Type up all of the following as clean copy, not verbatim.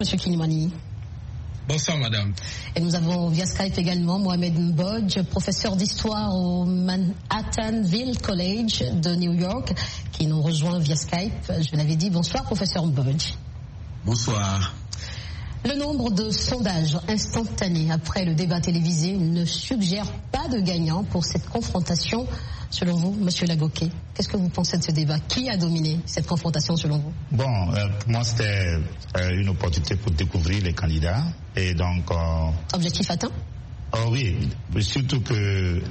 Monsieur Kilimani. Bonsoir madame. Et nous avons via Skype également Mohamed Mbodj, professeur d'histoire au Manhattanville College de New York, qui nous rejoint via Skype. Je l'avais dit, bonsoir professeur Mbodj. Bonsoir. Le nombre de sondages instantanés après le débat télévisé ne suggère pas de gagnant pour cette confrontation. Selon vous, monsieur Lagoquet, qu'est-ce que vous pensez de ce débat? Qui a dominé cette confrontation selon vous? Bon, pour moi c'était une opportunité pour découvrir les candidats et donc... Objectif atteint? Oh oui, surtout que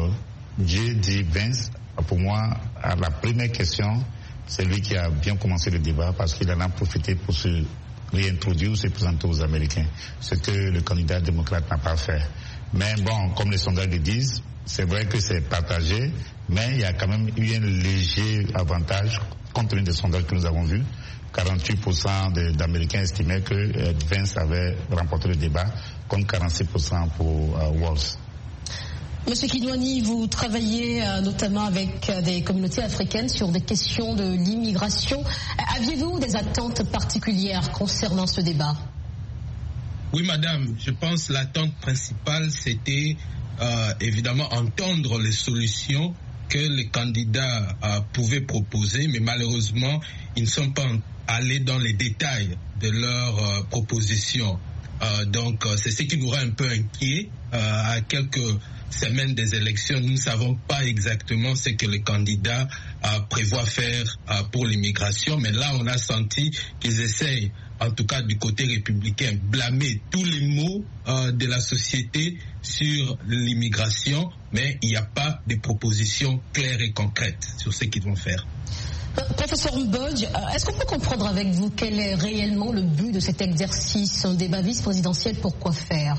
J.D. Vance, pour moi, à la première question, c'est lui qui a bien commencé le débat parce qu'il en a profité pour se réintroduire ou se présenter aux Américains, ce que le candidat démocrate n'a pas fait. Mais bon, comme les sondages le disent, c'est vrai que c'est partagé, mais il y a quand même eu un léger avantage compte tenu des sondages que nous avons vus. 48% d'Américains estimaient que Vance avait remporté le débat, contre 46% pour Walz. Monsieur Kilimani, vous travaillez notamment avec des communautés africaines sur des questions de l'immigration. Aviez-vous des attentes particulières concernant ce débat? Oui madame, je pense que l'attente principale c'était évidemment entendre les solutions que les candidats pouvaient proposer, mais malheureusement ils ne sont pas allés dans les détails de leurs propositions. Donc c'est ce qui nous rend un peu inquiets. À quelques semaines des élections, nous ne savons pas exactement ce que les candidats prévoient faire pour l'immigration, mais là on a senti qu'ils essayent, en tout cas du côté républicain, blâmer tous les maux de la société sur l'immigration, mais il n'y a pas de propositions claires et concrètes sur ce qu'ils vont faire. Professeur Mbodj, est-ce qu'on peut comprendre avec vous quel est réellement le but de cet exercice, un débat vice-présidentiel, pourquoi faire?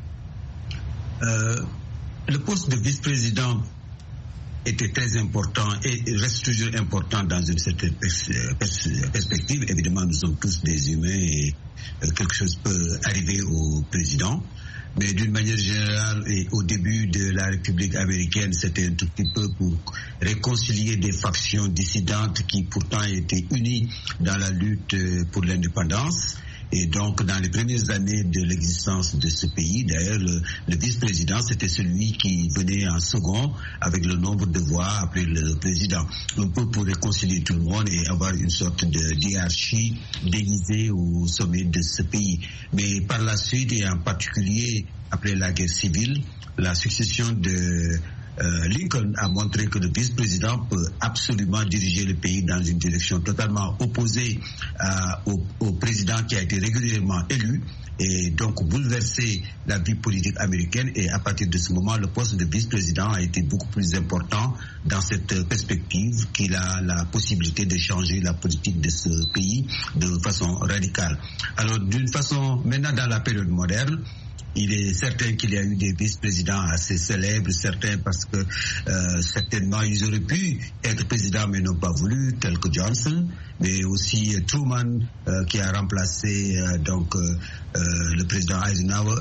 Le poste de vice-président était très important et reste toujours important dans une certaine perspective. Évidemment, nous sommes tous des humains et quelque chose peut arriver au président. Mais d'une manière générale, et au début de la République américaine, c'était un tout petit peu pour réconcilier des factions dissidentes qui pourtant étaient unies dans la lutte pour l'indépendance. Et donc, dans les premières années de l'existence de ce pays, d'ailleurs, le vice-président, c'était celui qui venait en second avec le nombre de voix après le président. Un peu pour réconcilier tout le monde et avoir une sorte de hiérarchie déguisée au sommet de ce pays. Mais par la suite, et en particulier après la guerre civile, la succession de Lincoln a montré que le vice-président peut absolument diriger le pays dans une direction totalement opposée au président qui a été régulièrement élu et donc bouleverser la vie politique américaine. Et à partir de ce moment, le poste de vice-président a été beaucoup plus important dans cette perspective qu'il a la possibilité de changer la politique de ce pays de façon radicale. Alors d'une façon, maintenant dans la période moderne, il est certain qu'il y a eu des vice-présidents assez célèbres, certains parce que certainement ils auraient pu être présidents mais n'ont pas voulu, tel que Johnson, mais aussi Truman qui a remplacé le président Eisenhower,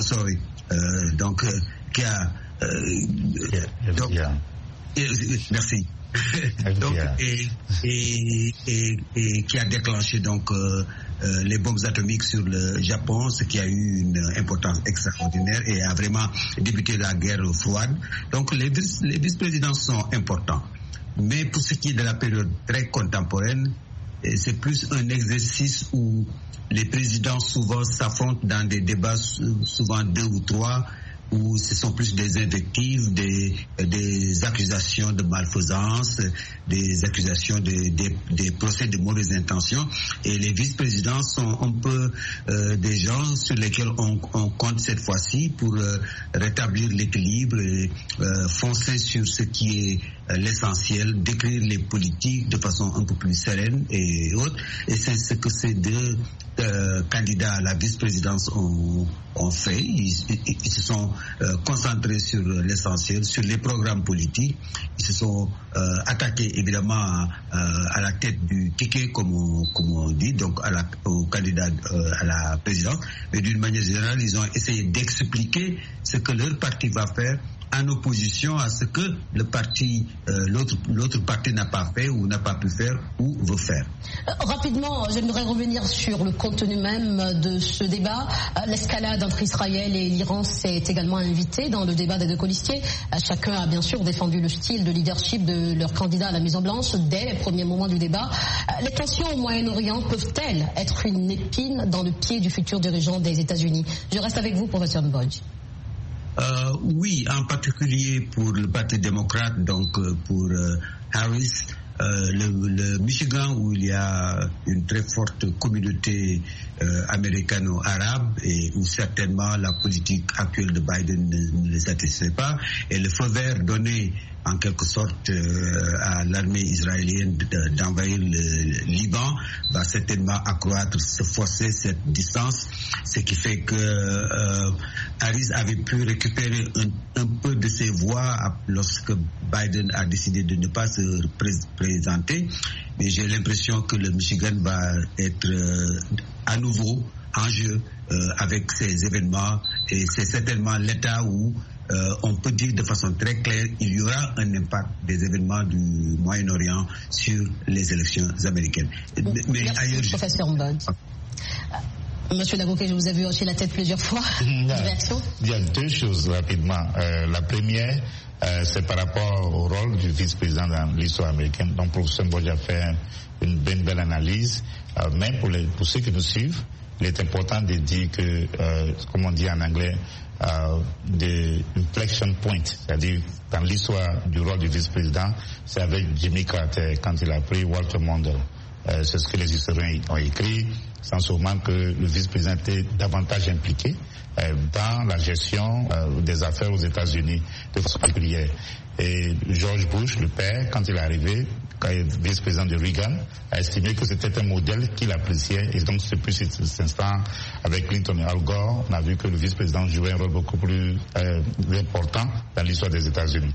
qui a merci. Donc, et qui a déclenché donc les bombes atomiques sur le Japon, ce qui a eu une importance extraordinaire et a vraiment débuté la guerre froide. Donc les vice-présidents sont importants. Mais pour ce qui est de la période très contemporaine, c'est plus un exercice où les présidents souvent s'affrontent dans des débats, souvent 2 ou 3, où ce sont plus des invectives, des accusations de malfaisance, des accusations des procès de mauvaises intentions. Et les vice-présidents sont un peu des gens sur lesquels on compte cette fois-ci pour rétablir l'équilibre et foncer sur ce qui est l'essentiel, décrire les politiques de façon un peu plus sereine et autres. Et c'est ce que ces deux candidats à la vice-présidence ont fait. Ils se sont concentrés sur l'essentiel, sur les programmes politiques. Ils se sont attaqués évidemment à la tête du ticket, comme on dit, donc au candidat à la présidence. Mais d'une manière générale, ils ont essayé d'expliquer ce que leur parti va faire en opposition à ce que le parti l'autre parti n'a pas fait ou n'a pas pu faire ou veut faire. Rapidement, j'aimerais revenir sur le contenu même de ce débat. L'escalade entre Israël et l'Iran s'est également invitée dans le débat des deux colistiers. Chacun a bien sûr défendu le style de leadership de leur candidat à la Maison-Blanche dès les premiers moments du débat. Les tensions au Moyen-Orient peuvent-elles être une épine dans le pied du futur dirigeant des États-Unis? Je reste avec vous, professeur Mbodj. Oui, en particulier pour le Parti démocrate, donc pour Harris, le Michigan où il y a une très forte communauté américano-arabe et où certainement la politique actuelle de Biden ne les satisfait pas, et le feu vert donné en quelque sorte à l'armée israélienne d'envahir le Liban va certainement accroître, se forcer cette distance, ce qui fait que Harris avait pu récupérer un peu de ses voix lorsque Biden a décidé de ne pas se présenter, mais j'ai l'impression que le Michigan va être à nouveau en jeu avec ces événements, et c'est certainement l'État où on peut dire de façon très claire il y aura un impact des événements du Moyen-Orient sur les élections américaines. Mais ailleurs, professeur Mbodj. Monsieur Lagoquet, je vous ai vu hocher la tête plusieurs fois. Réaction? Il y a deux choses rapidement. La première, c'est par rapport au rôle du vice-président dans l'histoire américaine. Donc, professeur Mbodj a fait une belle analyse. Même pour ceux qui nous suivent, il est important de dire que, comme on dit en anglais, de inflection point, c'est-à-dire dans l'histoire du rôle du vice-président, c'est avec Jimmy Carter quand il a pris Walter Mondale. C'est ce que les historiens ont écrit, sans sûrement que le vice-président était davantage impliqué dans la gestion des affaires aux États-Unis de façon particulière. Et George Bush, le père, quand il est arrivé, quand il est vice-président de Reagan, a estimé que c'était un modèle qu'il appréciait. Et donc, depuis cet instant, avec Clinton et Al Gore, on a vu que le vice-président jouait un rôle beaucoup plus important dans l'histoire des États-Unis.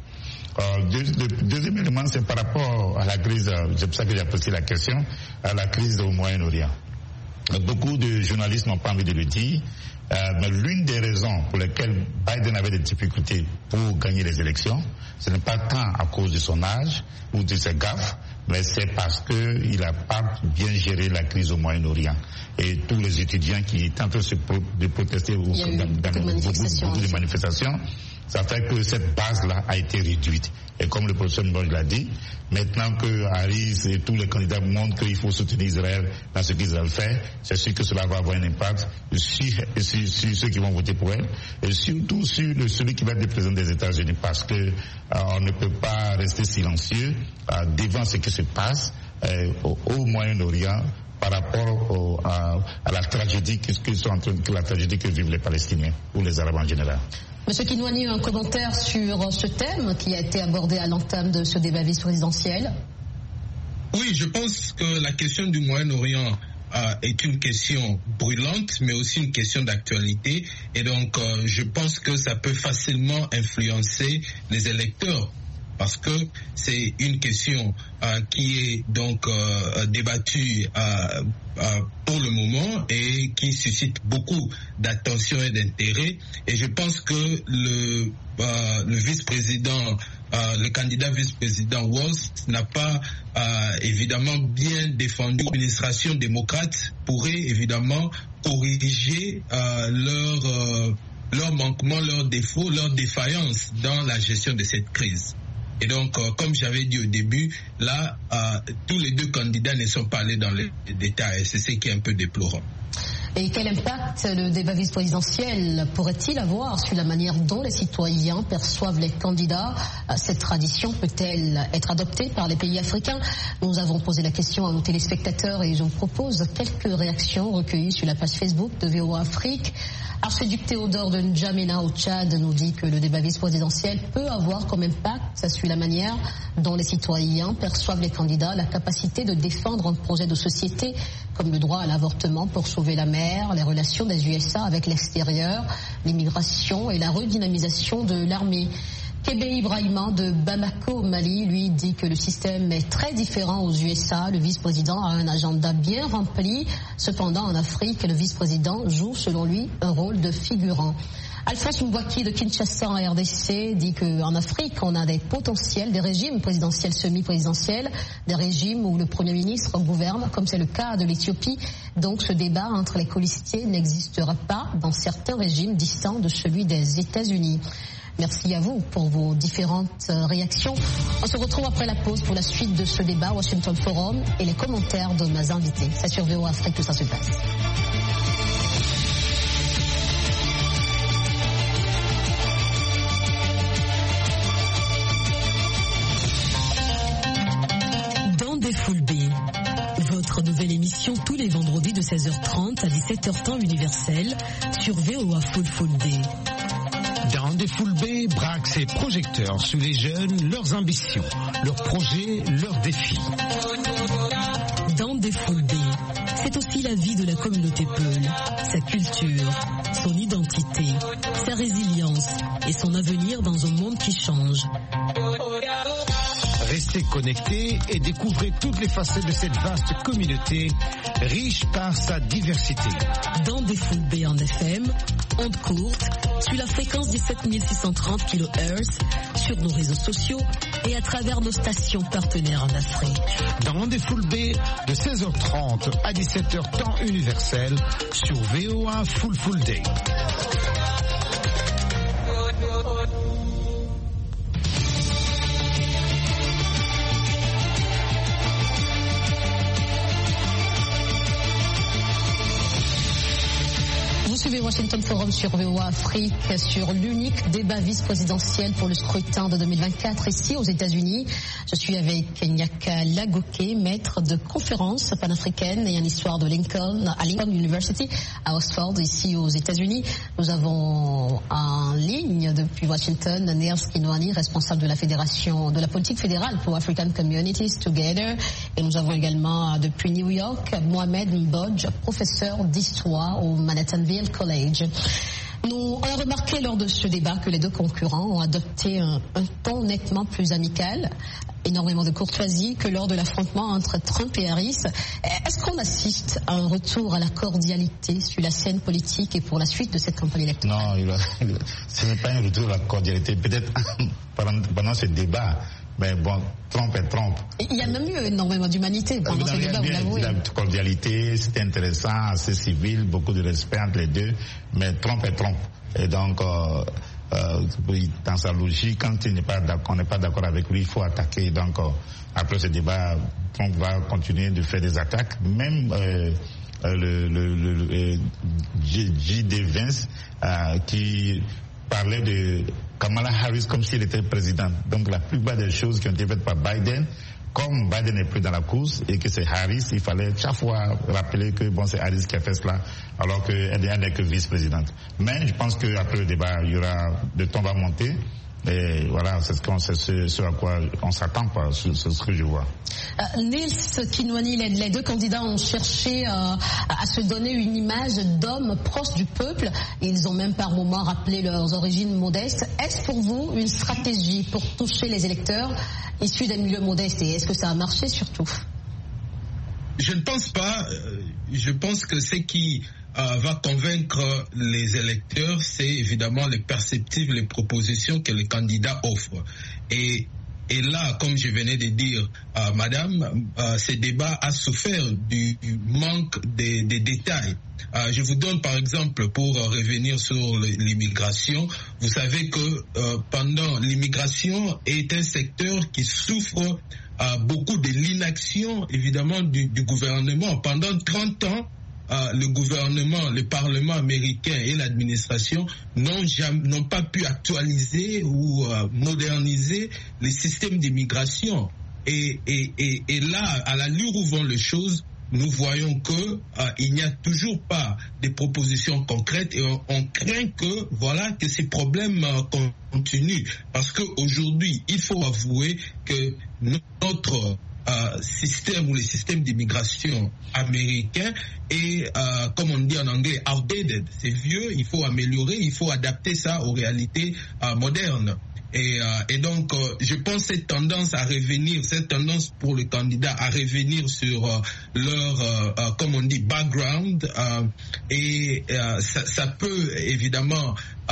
Le deuxième élément, c'est par rapport à la crise, c'est pour ça que j'apprécie la question, à la crise au Moyen-Orient. Beaucoup de journalistes n'ont pas envie de le dire, mais l'une des raisons pour lesquelles Biden avait des difficultés pour gagner les élections, ce n'est pas tant à cause de son âge ou de ses gaffes, mais c'est parce qu'il n'a pas bien géré la crise au Moyen-Orient. Et tous les étudiants qui étaient en train de protester dans beaucoup de manifestations, ça fait que cette base-là a été réduite. Et comme le professeur Mbodj l'a dit, maintenant que Harris et tous les candidats montrent qu'il faut soutenir Israël dans ce qu'Israël fait, c'est sûr que cela va avoir un impact sur ceux qui vont voter pour elle, et surtout sur celui qui va être le président des États-Unis, parce que on ne peut pas rester silencieux devant ce qui se passe au Moyen-Orient par rapport à la tragédie la tragédie que vivent les Palestiniens ou les Arabes en général. Monsieur Kinwani, un commentaire sur ce thème qui a été abordé à l'entame de ce débat vice-présidentiel? Oui, je pense que la question du Moyen-Orient est une question brûlante, mais aussi une question d'actualité. Et donc, je pense que ça peut facilement influencer les électeurs, parce que c'est une question qui est donc débattue pour le moment et qui suscite beaucoup d'attention et d'intérêt. Et je pense que le vice-président, le candidat vice-président Walz n'a pas évidemment bien défendu. L'administration démocrate pourrait évidemment corriger leurs manquements, leurs défauts, leurs défaillances dans la gestion de cette crise. Et donc, comme j'avais dit au début, là, tous les deux candidats ne sont pas allés dans les détails. C'est ce qui est un peu déplorant. Et quel impact le débat vice-présidentiel pourrait-il avoir sur la manière dont les citoyens perçoivent les candidats? Cette tradition peut-elle être adoptée par les pays africains? Nous avons posé la question à nos téléspectateurs et je vous propose quelques réactions recueillies sur la page Facebook de VOA Afrique. Archiduc Théodore de N'Djamena au Tchad nous dit que le débat vice-présidentiel peut avoir comme impact sur la manière dont les citoyens perçoivent les candidats, la capacité de défendre un projet de société comme le droit à l'avortement pour sauver la mer, les relations des USA avec l'extérieur, l'immigration et la redynamisation de l'armée. Kebe Ibrahima de Bamako, Mali, lui dit que le système est très différent aux USA. Le vice-président a un agenda bien rempli. Cependant, en Afrique, le vice-président joue, selon lui, un rôle de figurant. Alphonse Mbouaki de Kinshasa en RDC dit qu'en Afrique, on a des potentiels, des régimes présidentiels, semi-présidentiels, des régimes où le Premier ministre gouverne, comme c'est le cas de l'Éthiopie. Donc ce débat entre les colistiers n'existera pas dans certains régimes distants de celui des États-Unis. Merci à vous pour vos différentes réactions. On se retrouve après la pause pour la suite de ce débat Washington Forum et les commentaires de mes invités. C'est sur VOA Afrique que ça se passe. Full B, votre nouvelle émission tous les vendredis de 16h30 à 17h temps universel sur VOA Full D. Dans des Full B braque ses projecteurs sur les jeunes, leurs ambitions, leurs projets, leurs défis. Dans des Full B, c'est aussi la vie de la communauté Peul, sa culture, son identité, sa résilience et son avenir dans un monde qui change. Restez connectés et découvrez toutes les facettes de cette vaste communauté, riche par sa diversité. Dans des Full B en FM, ondes courtes, sur la fréquence 17630 kHz, sur nos réseaux sociaux et à travers nos stations partenaires en Afrique. Dans des Full B de 16h30 à 17h temps universel sur VOA Full Day. Suivez Washington Forum sur VOA Afrique sur l'unique débat vice-présidentiel pour le scrutin de 2024 ici aux États-Unis. Je suis avec Nyaka Lagoke, maître de conférences panafricaines et en histoire de Lincoln à Lincoln University à Oxford ici aux États-Unis. Nous avons en ligne depuis Washington Nils Kinwani, responsable de la fédération de la politique fédérale pour African Communities Together, et nous avons également depuis New York Mohamed Mbodj, professeur d'histoire au Manhattanville College. On a remarqué lors de ce débat que les deux concurrents ont adopté un ton nettement plus amical, énormément de courtoisie que lors de l'affrontement entre Trump et Harris. Est-ce qu'on assiste à un retour à la cordialité sur la scène politique et pour la suite de cette campagne électorale? Non, ce n'est pas un retour à la cordialité. Peut-être pendant ce débat. Mais bon, Trump est Trump. Il y a même eu énormément d'humanité pendant ce débat, vous l'avouez. La cordialité, c'était intéressant, assez civil, beaucoup de respect entre les deux, mais Trump est Trump. Et donc, dans sa logique, quand on n'est pas d'accord avec lui, il faut attaquer. Donc, après ce débat, Trump va continuer de faire des attaques. Même le J.D. Vance, qui parlait de Kamala Harris comme s'il était président. Donc la plupart des choses qui ont été faites par Biden, comme Biden n'est plus dans la course et que c'est Harris, il fallait chaque fois rappeler que bon, c'est Harris qui a fait cela, alors qu'elle n'est que vice-présidente. Mais je pense qu'après le débat, il y aura, le ton va monter. Et voilà, c'est ce à quoi on s'attend, c'est ce que je vois. Nils Kinwani, les deux candidats ont cherché à se donner une image d'hommes proches du peuple. Ils ont même par moments rappelé leurs origines modestes. Est-ce pour vous une stratégie pour toucher les électeurs issus des milieux modestes, et est-ce que ça a marché surtout? Je ne pense pas. Je pense que ce qui va convaincre les électeurs, c'est évidemment les perspectives, les propositions que les candidats offrent. Et là, comme je venais de dire, madame, ce débat a souffert du manque des détails. Je vous donne par exemple, pour revenir sur l'immigration, vous savez que pendant l'immigration est un secteur qui souffre beaucoup de l'inaction évidemment du gouvernement. Pendant 30 ans, le gouvernement, le Parlement américain et l'administration n'ont pas pu actualiser ou moderniser les systèmes d'immigration. Et là, à l'allure où vont les choses, nous voyons que il n'y a toujours pas de propositions concrètes, et on craint que ces problèmes continuent, parce qu'aujourd'hui, il faut avouer que notre système ou les systèmes d'immigration américains est, comme on dit en anglais, outdated. C'est vieux, il faut améliorer, il faut adapter ça aux réalités modernes. Et donc, je pense cette tendance pour le candidat à revenir sur leur, comme on dit, background, ça peut évidemment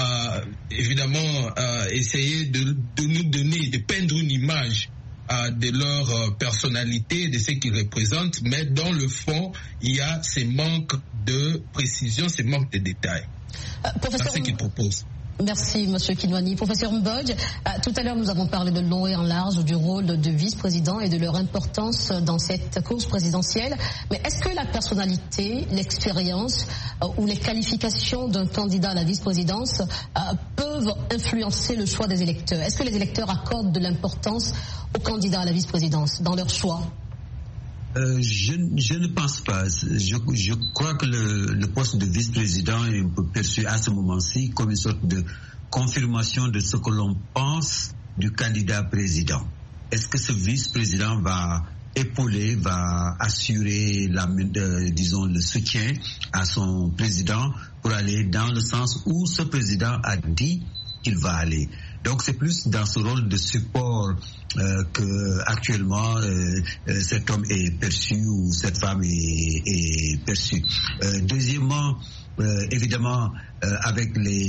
essayer de nous donner, de peindre une image de leur personnalité, de ce qu'ils représentent, mais dans le fond, il y a ces manques de précision, ces manques de détails. Professeur, c'est ce qu'ils proposent. Merci, M. Kinwani. Professeur Mbodj, tout à l'heure, nous avons parlé de long et en large du rôle de vice-président et de leur importance dans cette course présidentielle. Mais est-ce que la personnalité, l'expérience ou les qualifications d'un candidat à la vice-présidence peuvent influencer le choix des électeurs? Est-ce que les électeurs accordent de l'importance aux candidats à la vice-présidence dans leur choix? Je ne pense pas. Je crois que le poste de vice-président est un peu perçu à ce moment-ci comme une sorte de confirmation de ce que l'on pense du candidat président. Est-ce que ce vice-président va épauler, va assurer le soutien à son président pour aller dans le sens où ce président a dit qu'il va aller? Donc c'est plus dans ce rôle de support que actuellement cet homme est perçu ou cette femme est perçue. Deuxièmement, évidemment, avec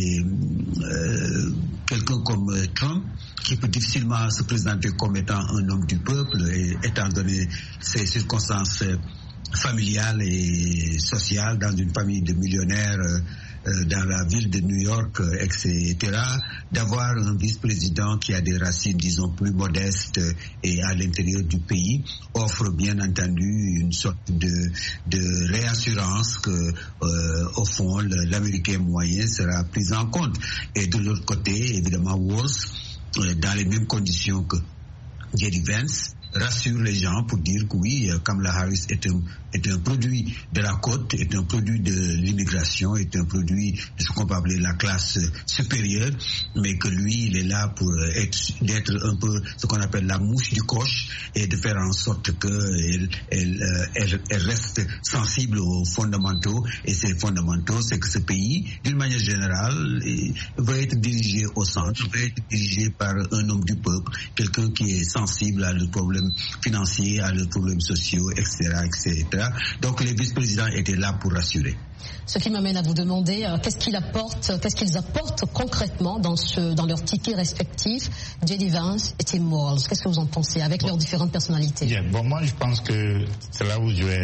quelqu'un comme Trump, qui peut difficilement se présenter comme étant un homme du peuple, étant donné ses circonstances familiales et sociales dans une famille de millionnaires dans la ville de New York, etc., d'avoir un vice-président qui a des racines, disons, plus modestes et à l'intérieur du pays, offre bien entendu une sorte de réassurance que, au fond, l'Américain moyen sera pris en compte. Et de l'autre côté, évidemment, Walz, dans les mêmes conditions que J.D. Vance, rassure les gens pour dire que oui, Kamala Harris est un produit de la côte, est un produit de l'immigration, est un produit de ce qu'on peut appeler la classe supérieure, mais que lui, il est là pour d'être un peu ce qu'on appelle la mouche du coche et de faire en sorte qu'elle reste sensible aux fondamentaux. Et ces fondamentaux, c'est que ce pays, d'une manière générale, va être dirigé au centre, va être dirigé par un homme du peuple, quelqu'un qui est sensible à leurs problèmes financiers, à leurs problèmes sociaux, etc., etc. Donc les vice-présidents étaient là pour rassurer. Ce qui m'amène à vous demander qu'est-ce qu'ils apportent concrètement dans leurs tickets respectifs, J.D. Vance et Tim Walz. Qu'est-ce que vous en pensez avec leurs différentes personnalités? Bien, bon, moi je pense que c'est là où il y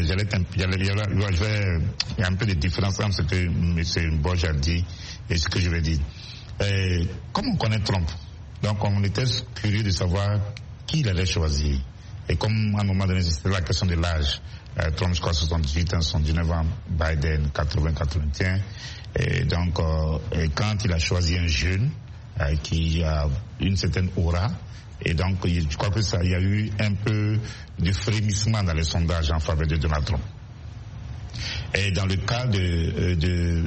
a un peu de différence entre ce que M. Mbodj a dit et ce que je vais dire. Comme on connaît Trump, donc on était curieux de savoir qui il allait choisir. Et comme à un moment donné, c'était la question de l'âge. Trump, je crois, 78 ans, 79 ans, Biden, 80-81. Et donc, quand il a choisi un jeune qui a une certaine aura, et donc, je crois que il y a eu un peu de frémissement dans les sondages en faveur de Donald Trump. Et dans le cas de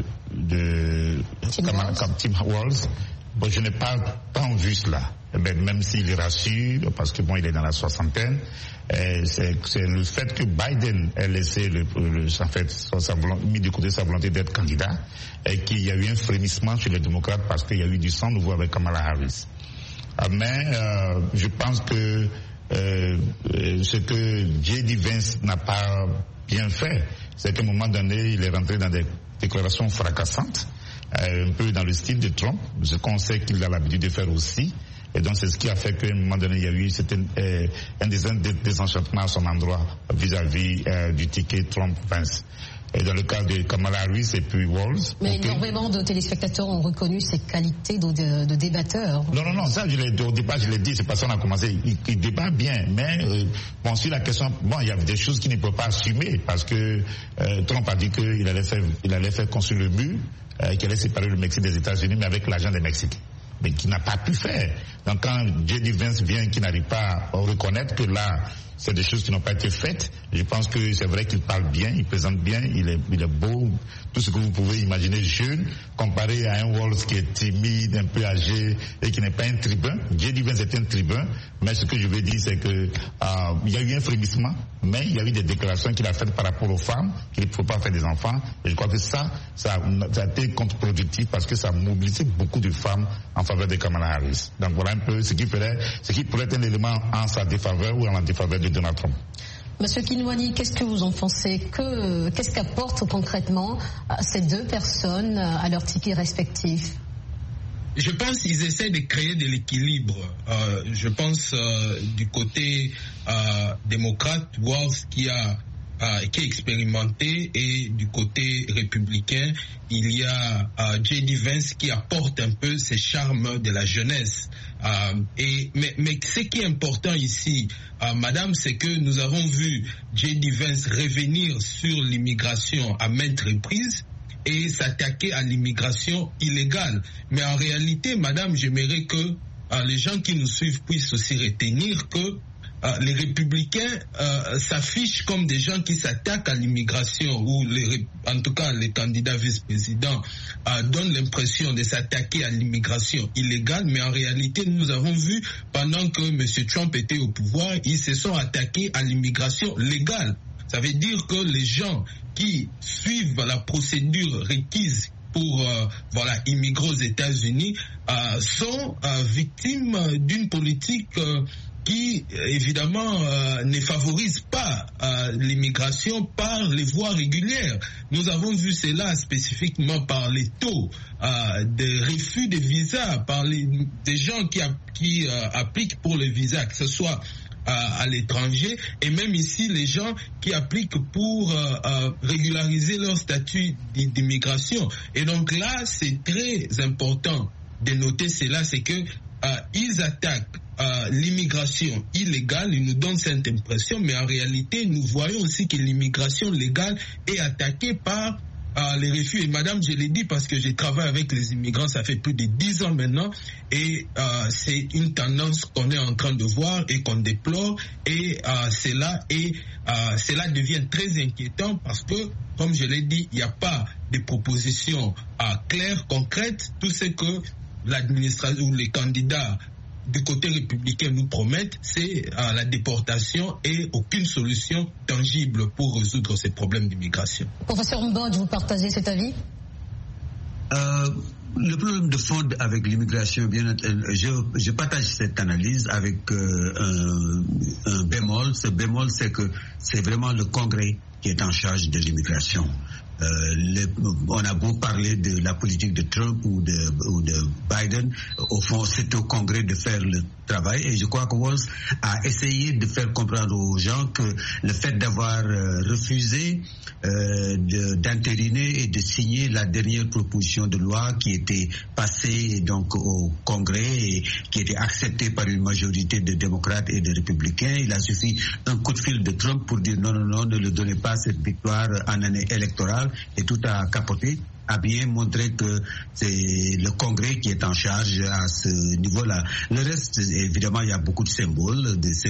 Tim Walz, bon, je n'ai pas tant vu cela. Même s'il rassure, parce que bon, il est dans la soixantaine, c'est le fait que Biden ait laissé mis de côté sa volonté d'être candidat, et qu'il y a eu un frémissement chez les démocrates parce qu'il y a eu du sang nouveau avec Kamala Harris. Mais je pense que ce que J.D. Vance n'a pas bien fait, c'est qu'à un moment donné, il est rentré dans des déclarations fracassantes, un peu dans le style de Trump, ce qu'on sait qu'il a l'habitude de faire aussi. Et donc c'est ce qui a fait qu'à un moment donné, il y a eu un désenchantement à son endroit vis-à-vis du ticket Trump-Vance. Et dans le cas de Kamala Harris et puis Walz. Mais énormément de téléspectateurs ont reconnu ses qualités de débatteur. Non, ça au départ je l'ai dit, c'est parce qu'on a commencé, il débat bien, mais bon, sur la question, bon, il y a des choses qu'il ne peut pas assumer, parce que Trump a dit qu'il allait faire construire le mur, qu'il allait séparer le Mexique des États-Unis, mais avec l'argent des Mexicains. Mais qui n'a pas pu faire. Donc quand J.D. Vance vient, qui n'arrive pas à reconnaître que là, c'est des choses qui n'ont pas été faites. Je pense que c'est vrai qu'il parle bien, il présente bien, il est beau, tout ce que vous pouvez imaginer, jeune, comparé à un Walz qui est timide, un peu âgé et qui n'est pas un tribun. J.D. Vance est un tribun, mais ce que je veux dire, c'est que il y a eu un frémissement, mais il y a eu des déclarations qu'il a faites par rapport aux femmes, qu'il ne faut pas faire des enfants. Et je crois que ça a été contre-productif parce que ça a mobilisé beaucoup de femmes en faveur de Kamala Harris. Donc voilà un peu ce qui pourrait être un élément en sa défaveur ou en la défaveur de Donald Trump. Monsieur Kinwani, qu'est-ce que vous en pensez? Qu'est-ce qu'apportent concrètement ces deux personnes à leurs tickets respectifs? Je pense qu'ils essaient de créer de l'équilibre. Je pense du côté démocrate, Walz qui est expérimenté, et du côté républicain, il y a J.D. Vance qui apporte un peu ses charmes de la jeunesse. Mais ce qui est important ici, madame, c'est que nous avons vu J.D. Vance revenir sur l'immigration à maintes reprises et s'attaquer à l'immigration illégale. Mais en réalité, madame, j'aimerais que les gens qui nous suivent puissent aussi retenir que les républicains s'affichent comme des gens qui s'attaquent à l'immigration, ou en tout cas les candidats vice-présidents donnent l'impression de s'attaquer à l'immigration illégale, mais en réalité nous avons vu pendant que M. Trump était au pouvoir, ils se sont attaqués à l'immigration légale. Ça veut dire que les gens qui suivent la procédure requise pour immigrer aux États-Unis sont victimes d'une politique qui évidemment ne favorise pas l'immigration par les voies régulières. Nous avons vu cela spécifiquement par les taux de refus de visa, par des gens qui appliquent pour le visa, que ce soit à l'étranger, et même ici les gens qui appliquent pour régulariser leur statut d'immigration. Et donc là, c'est très important de noter cela, c'est que ils attaquent l'immigration illégale, ils nous donnent cette impression, mais en réalité, nous voyons aussi que l'immigration légale est attaquée par les refus. Et madame, je l'ai dit parce que je travaille avec les immigrants, ça fait plus de 10 ans maintenant, et c'est une tendance qu'on est en train de voir et qu'on déplore, et cela devient très inquiétant parce que, comme je l'ai dit, il n'y a pas de propositions claires, concrètes. Tout ce que l'administration ou les candidats du côté républicain nous promettent, c'est la déportation et aucune solution tangible pour résoudre ces problèmes d'immigration. Professeur Mbodj, vous partagez cet avis? Le problème de fond avec l'immigration, je partage cette analyse avec un bémol. Ce bémol, c'est que c'est vraiment le Congrès qui est en charge de l'immigration. On a beau parler de la politique de Trump ou de Biden, au fond c'est au Congrès de faire le travail, et je crois que Walz a essayé de faire comprendre aux gens que le fait d'avoir refusé d'entériner et de signer la dernière proposition de loi qui était passée donc au Congrès et qui était acceptée par une majorité de démocrates et de républicains, il a suffi un coup de fil de Trump pour dire non, ne le donnez pas cette victoire en année électorale, et tout a capoté, a bien montré que c'est le Congrès qui est en charge à ce niveau-là. Le reste, évidemment, il y a beaucoup de symboles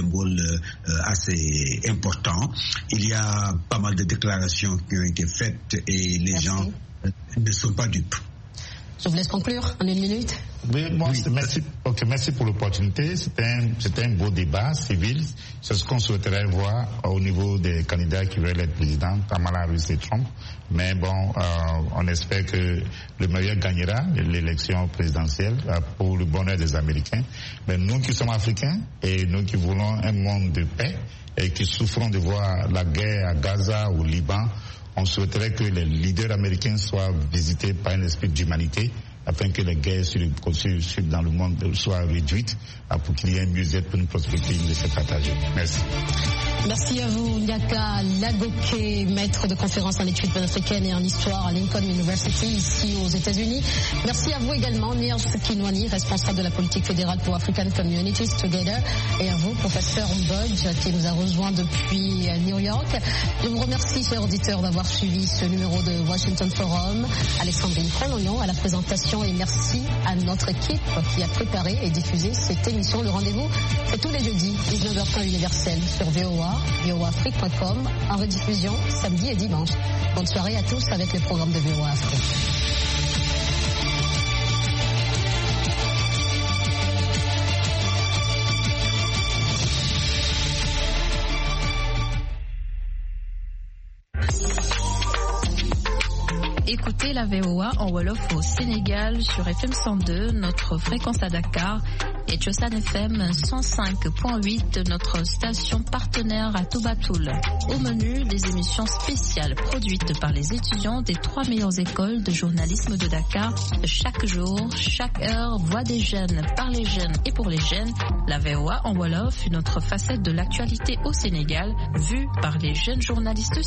assez importants. Il y a pas mal de déclarations qui ont été faites et les gens ne sont pas dupes. Je vous laisse conclure en une minute. Merci pour l'opportunité. C'était un beau débat civil. C'est ce qu'on souhaiterait voir au niveau des candidats qui veulent être président, Kamala Harris et Trump. Mais bon, on espère que le meilleur gagnera l'élection présidentielle pour le bonheur des Américains. Mais nous qui sommes Africains et nous qui voulons un monde de paix et qui souffrons de voir la guerre à Gaza ou au Liban, on souhaiterait que les leaders américains soient visités par un esprit d'humanité afin que les guerres dans le monde soient réduites pour qu'il y ait un mieux-être pour une prospérité de se partager. Merci. Merci à vous, Nyaka Lagoke, maître de conférence en études panafricaines et en histoire à Lincoln University, ici aux États-Unis. Merci à vous également, Nils Kinwani, responsable de la politique fédérale pour African Communities Together, et à vous, professeur Mbodj, qui nous a rejoint depuis New York. Je vous remercie, chers auditeurs, d'avoir suivi ce numéro de Washington Forum. Alexandrine Colognon à la présentation. l'émission et merci à notre équipe qui a préparé et diffusé cette émission. Le rendez-vous, c'est tous les jeudis, 19h universel sur VOA, voaafrique.com, en rediffusion samedi et dimanche. Bonne soirée à tous avec le programme de VOA Afrique. Écoutez la VOA en Wolof au Sénégal sur FM 102, notre fréquence à Dakar, et Tchosan FM 105.8, notre station partenaire à Toubatoul. Au menu, des émissions spéciales produites par les étudiants des 3 meilleures écoles de journalisme de Dakar. Chaque jour, chaque heure, voix des jeunes, par les jeunes et pour les jeunes. La VOA en Wolof, une autre facette de l'actualité au Sénégal, vue par les jeunes journalistes